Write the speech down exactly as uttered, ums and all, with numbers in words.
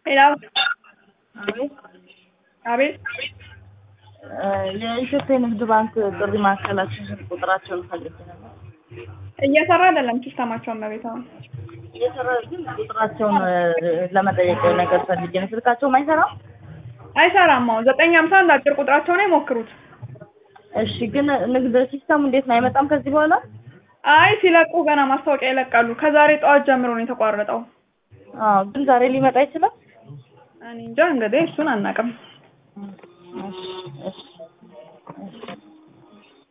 ሄሎ አቤት አቤት የኢትዮጵያ ንግድ ባንክ ጥሪ ማዕከላችን ቁጥራቸውን ፈልጌ ነበር። እየሰራ አይደለም ሲስተማቸውን ነው ቤታው እየሰራ ግን ቁጥራቸውን ለመጠየቅ ነገር ፈልጌ ነው። ስልካቸውም አይሰራም አይሰራም። አዎ ዘጠኝ ሃምሳ አንድ አጭር ቁጥራቸው ነው የሞክሩት። እሺ ግን ንግድ ሲስተሙ እንዴት ነው አይመጣም ከዚህ በኋላ? አይ ሲለቁ ገና ማስታወቂያ ይለቃሉ። ከዛሬ ጠዋት ጀምሮ ነው የተቋረጠው። አዎ ግን ዛሬ ሊመጣ ይችላል? እኔ እንጃ እንግዲህ እሱን አናውቅም። እሺ እሺ እሺ